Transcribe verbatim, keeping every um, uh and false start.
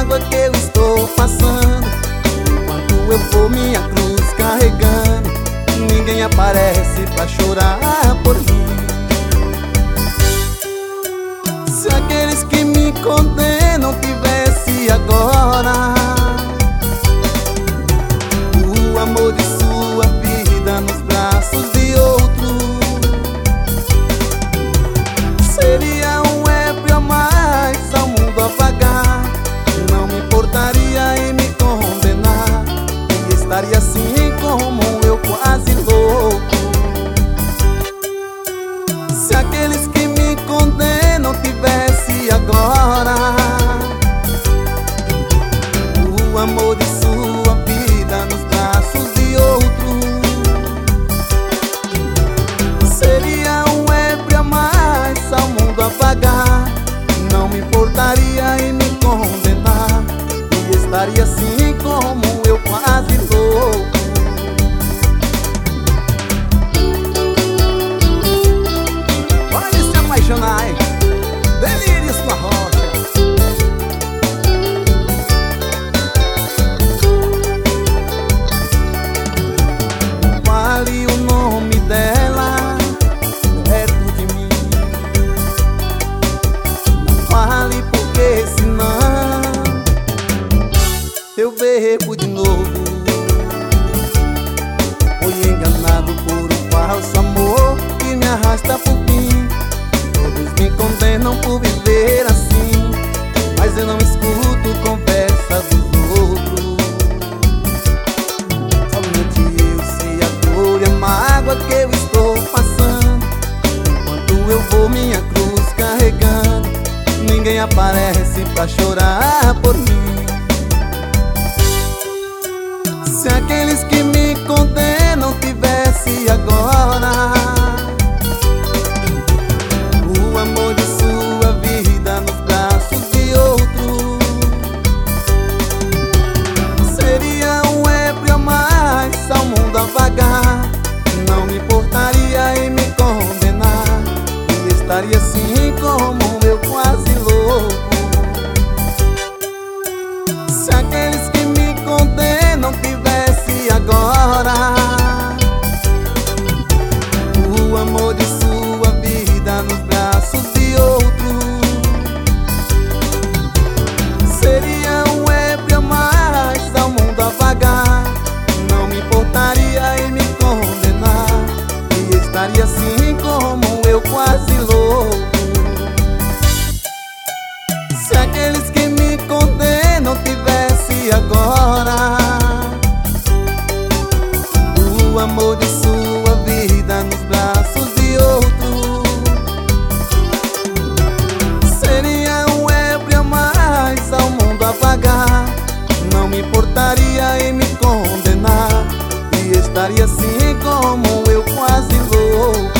mágoa que eu estou passando. Enquanto eu vou minha cruz carregando, ninguém aparece pra chorar por mim. Se aqueles que me condenam tivesse agora o amor de sua vida nos braços de outro, seria um ébrio a mais ao mundo apagar. Não me importaria em me condenar, e estaria assim como eu, quase louco. Se aqueles que me condenam tivesse agora o amor de sua vida nos braços de outro, seria um ébrio a mais ao mundo apagar. Não me importaria em me condenar, e estaria assim como eu, quase louco. Pode se apaixonar, hein? Delírios com a rocha. Fale o nome dela perto de mim, não fale, porque senão eu bebo de novo. Fui enganado por um falso amor que me arrasta pro fim. Todos me condenam por viver assim, mas eu não escuto conversa dos outros. Somente eu sei a dor e a mágoa que eu estou passando. Enquanto eu vou minha cruz carregando, ninguém aparece pra chorar por mim. Se aqueles que me condenam tivesse agora o amor de sua vida nos braços de outro, seria um ébrio a mais ao mundo apagar. Não me importaria em me condenar, e estaria assim como eu, quase louco. Se aqueles que me condenam tivesse agora o amor de sua vida nos braços de outro, seria um ébrio a mais ao mundo apagar. Não me importaria em me condenar, e estaria assim como eu, quase louco. Se aqueles que me condenam tivesse agora o amor de sua vida nos braços de outro, seria um ébrio a mais ao mundo apagar. Não me importaria em me condenar, e estaria assim como eu, quase louco.